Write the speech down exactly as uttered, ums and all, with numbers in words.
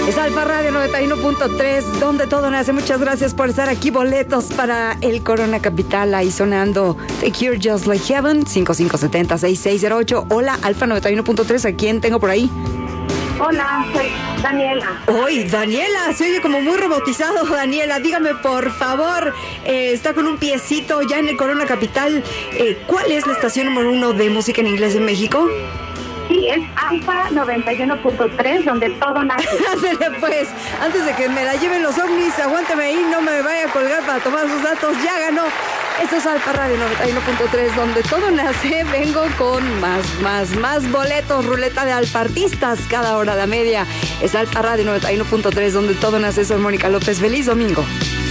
Es Alfa Radio noventa y uno punto tres, donde todo nace. Muchas gracias por estar aquí. Boletos para el Corona Capital, ahí sonando The Cure, Just Like Heaven. Cinco cinco siete cero, seis seis cero ocho. Hola, Alfa noventa y uno punto tres. ¿A quién tengo por ahí? Hola, soy Daniela. Hoy, Daniela, se oye como muy robotizado. Daniela, dígame por favor, eh, está con un piecito ya en el Corona Capital. Eh, ¿Cuál es la estación número uno de música en inglés en México? Sí, es Alfa noventa y uno punto tres, donde todo nace. Ándale pues, antes de que me la lleven los ovnis, aguántame ahí, no me vaya a colgar para tomar sus datos, ya ganó. Esto es Alfa Radio noventa y uno punto tres, donde todo nace. Vengo con más, más, más boletos, ruleta de alfartistas cada hora de media. Es Alfa Radio noventa y uno punto tres, donde todo nace. Soy Mónica López, feliz domingo.